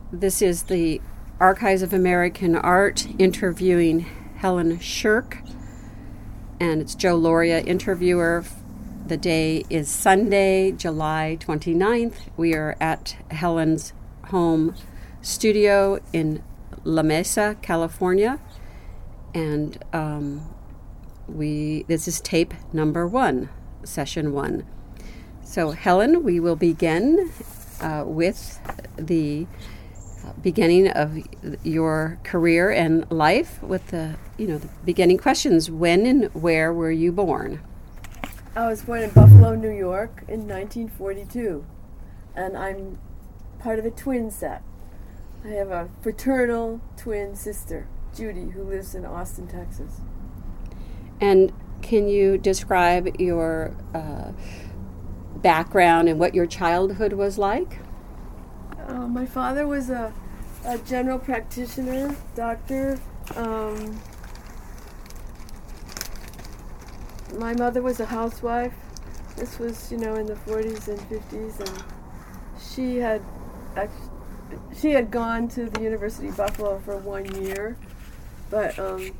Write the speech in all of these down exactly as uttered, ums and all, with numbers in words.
This is the Archives of American Art interviewing Helen Shirk, and it's Joe Lauria, interviewer. The day is Sunday, July twenty-ninth. We are at Helen's home studio in La Mesa, California, and um, we this is tape number one, session one. So, Helen, we will begin uh, with the beginning of your career and life with the, you know, the beginning questions. When and where were you born? I was born in Buffalo, New York in nineteen forty-two, and I'm part of a twin set. I have a fraternal twin sister, Judy, who lives in Austin, Texas. And can you describe your uh, background and what your childhood was like? Uh, my father was a, a general practitioner, doctor. Um, my mother was a housewife. This was, you know, in the forties and fifties, and she had act- she had gone to the University of Buffalo for one year, but um,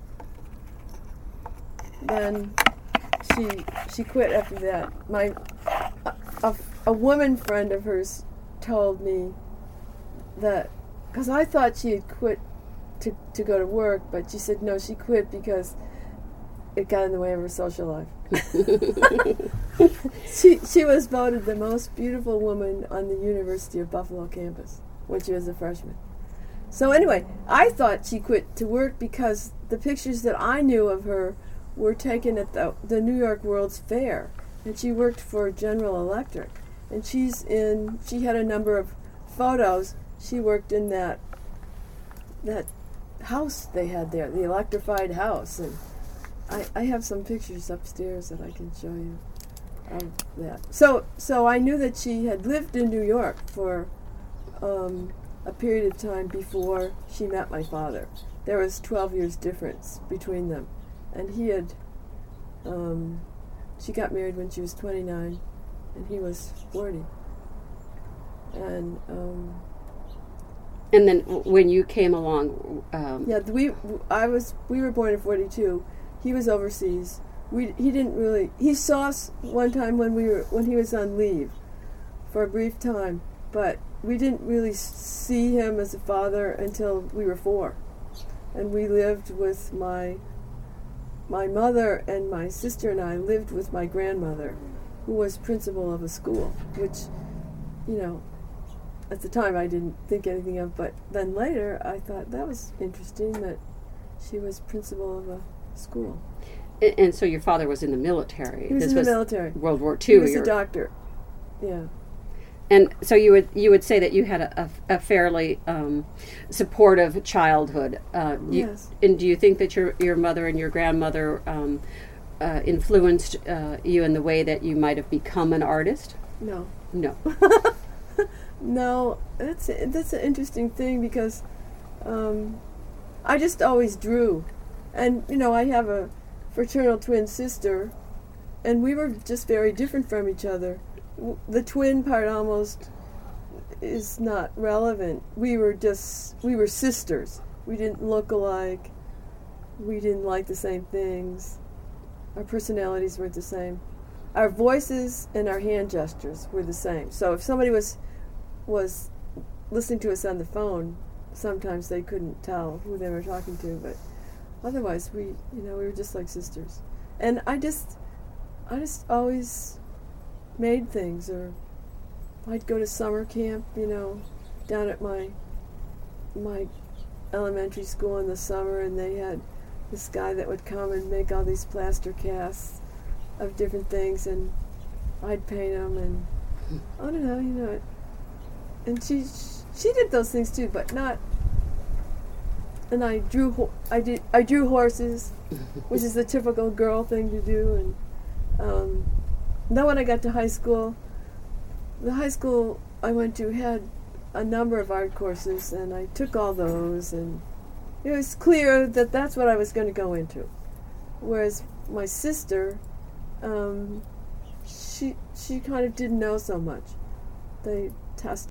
then she she quit after that. My a, a, a woman friend of hers told me that, because I thought she had quit to, to go to work, but she said no, she quit because it got in the way of her social life. she she was voted the most beautiful woman on the University of Buffalo campus when she was a freshman. So anyway, I thought she quit to work because the pictures that I knew of her were taken at the, the New York World's Fair, and she worked for General Electric. And she's in, she had a number of photos. She worked in that that house they had there, the electrified house. And I, I have some pictures upstairs that I can show you of that. So so I knew that she had lived in New York for um, a period of time before she met my father. There was twelve years difference between them. And he had, um, she got married when she was twenty-nine. And he was forty. And um, and then when you came along, um, yeah, we I was we were born in forty-two. He was overseas. We he didn't really he saw us one time when we were when he was on leave for a brief time, but we didn't really see him as a father until we were four, and we lived with my my mother, and my sister and I lived with my grandmother, who was principal of a school, which, you know, at the time I didn't think anything of, but then later I thought that was interesting that she was principal of a school. And, and so your father was in the military. He was this in the was military. World War Two. He was a doctor. Yeah. And so you would you would say that you had a, a, a fairly um, supportive childhood. Uh, you, yes. And do you think that your your mother and your grandmother um, Uh, influenced uh, you in the way that you might have become an artist? No. No. No, that's that's an interesting thing because um, I just always drew, and you know I have a fraternal twin sister, and we were just very different from each other. W- the twin part almost is not relevant. We were just we were sisters. We didn't look alike. We didn't like the same things. Our personalities were the same. Our voices and our hand gestures were the same. So if somebody was was listening to us on the phone, sometimes they couldn't tell who they were talking to, but otherwise we, you know, we were just like sisters. And I just I just always made things, or I'd go to summer camp, you know, down at my my elementary school in the summer, and they had this guy that would come and make all these plaster casts of different things, and I'd paint them, and I don't know, you know, and she she did those things too, but not. And I drew ho- I did I drew horses, which is the typical girl thing to do, and um, then when I got to high school, the high school I went to had a number of art courses, and I took all those, and it was clear that that's what I was going to go into. Whereas my sister, um, she she kind of didn't know so much. They tested